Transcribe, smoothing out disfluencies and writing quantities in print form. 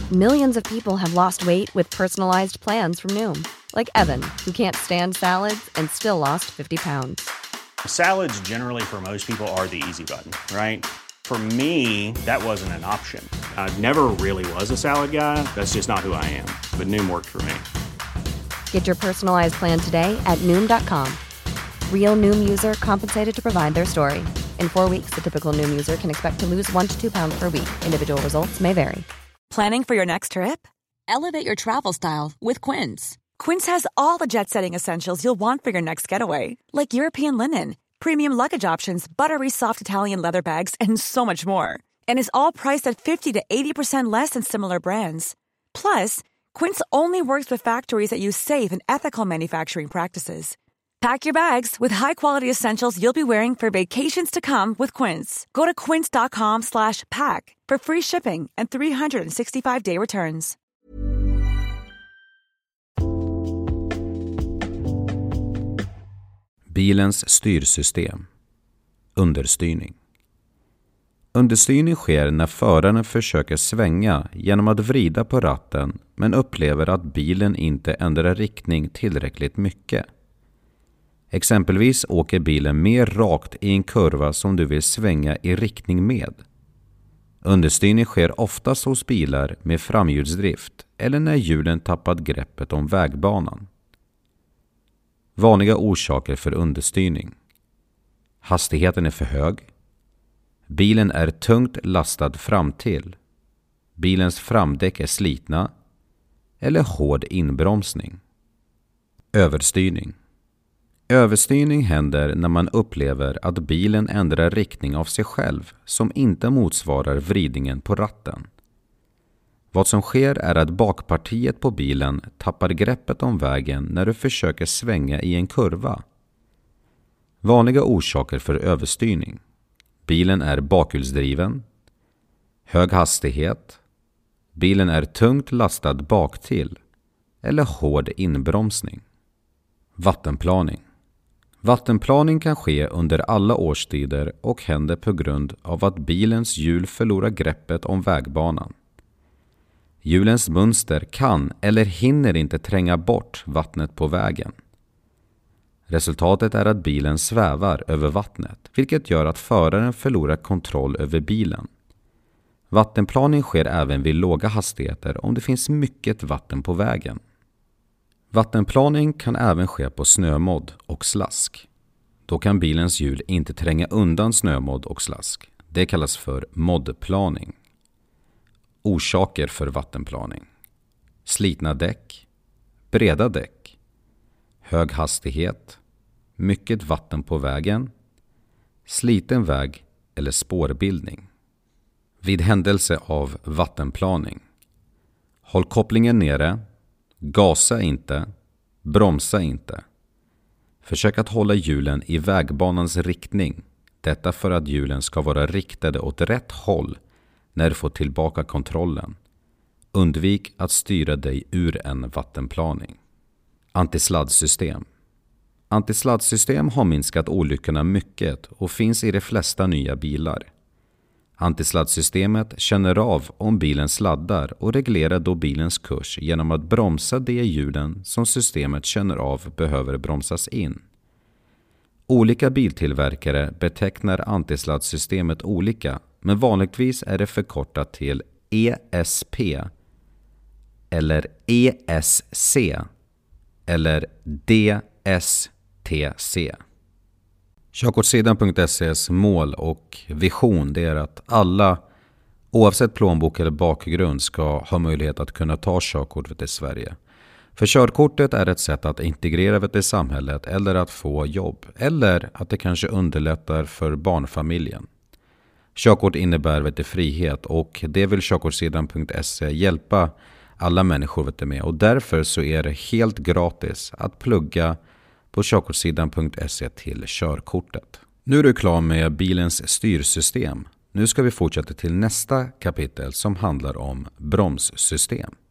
Millions of people have lost weight with personalized plans from Noom. Like Evan, who can't stand salads and still lost 50 pounds. Salads generally for most people are the easy button, right? For me, that wasn't an option. I never really was a salad guy. That's just not who I am. But Noom worked for me. Get your personalized plan today at Noom.com. Real Noom user compensated to provide their story. In 4 weeks, the typical Noom user can expect to lose 1 to 2 pounds per week. Individual results may vary. Planning for your next trip? Elevate your travel style with Quince. Quince has all the jet-setting essentials you'll want for your next getaway, like European linen, premium luggage options, buttery soft Italian leather bags, and so much more. And is all priced at 50 to 80% less than similar brands. Plus, Quince only works with factories that use safe and ethical manufacturing practices. Pack your bags with high-quality essentials you'll be wearing for vacations to come with Quince. Go to quince.com/pack for free shipping and 365-day returns. Bilens styrsystem. Understyrning. Understyrning sker när föraren försöker svänga genom att vrida på ratten men upplever att bilen inte ändrar riktning tillräckligt mycket. Exempelvis åker bilen mer rakt i en kurva som du vill svänga i riktning med. Understyrning sker oftast hos bilar med framhjulsdrift eller när hjulen tappat greppet om vägbanan. Vanliga orsaker för understyrning. Hastigheten är för hög. Bilen är tungt lastad framtill. Bilens framdäck är slitna. Eller hård inbromsning. Överstyrning. Överstyrning händer när man upplever att bilen ändrar riktning av sig själv som inte motsvarar vridningen på ratten. Vad som sker är att bakpartiet på bilen tappar greppet om vägen när du försöker svänga i en kurva. Vanliga orsaker för överstyrning. Bilen är bakhjulsdriven. Hög hastighet. Bilen är tungt lastad baktill. Eller hård inbromsning. Vattenplaning. Vattenplaning kan ske under alla årstider och händer på grund av att bilens hjul förlorar greppet om vägbanan. Hjulens mönster kan eller hinner inte tränga bort vattnet på vägen. Resultatet är att bilen svävar över vattnet, vilket gör att föraren förlorar kontroll över bilen. Vattenplaning sker även vid låga hastigheter om det finns mycket vatten på vägen. Vattenplaning kan även ske på snömodd och slask. Då kan bilens hjul inte tränga undan snömodd och slask. Det kallas för moddplaning. Orsaker för vattenplaning. Slitna däck, breda däck, hög hastighet, mycket vatten på vägen, sliten väg eller spårbildning. Vid händelse av vattenplaning. Håll kopplingen nere, gasa inte, bromsa inte. Försök att hålla hjulen i vägbanans riktning. Detta för att hjulen ska vara riktade åt rätt håll när du får tillbaka kontrollen. Undvik att styra dig ur en vattenplaning. Antisladdsystem. Antisladdsystem har minskat olyckorna mycket och finns i de flesta nya bilar. Antisladdsystemet känner av om bilen sladdar och reglerar då bilens kurs genom att bromsa de hjulen som systemet känner av behöver bromsas in. Olika biltillverkare betecknar antisladdsystemet olika, men vanligtvis är det förkortat till ESP eller ESC eller DSTC. Körkortssidan.se:s mål och vision det är att alla, oavsett plånbok eller bakgrund, ska ha möjlighet att kunna ta körkortet i Sverige. För körkortet är ett sätt att integrera i samhället eller att få jobb, eller att det kanske underlättar för barnfamiljen. Körkort innebär frihet och det vill körkortssidan.se hjälpa alla människor med, och därför så är det helt gratis att plugga på körkortssidan.se till körkortet. Nu är du klar med bilens styrsystem. Nu ska vi fortsätta till nästa kapitel som handlar om bromssystem.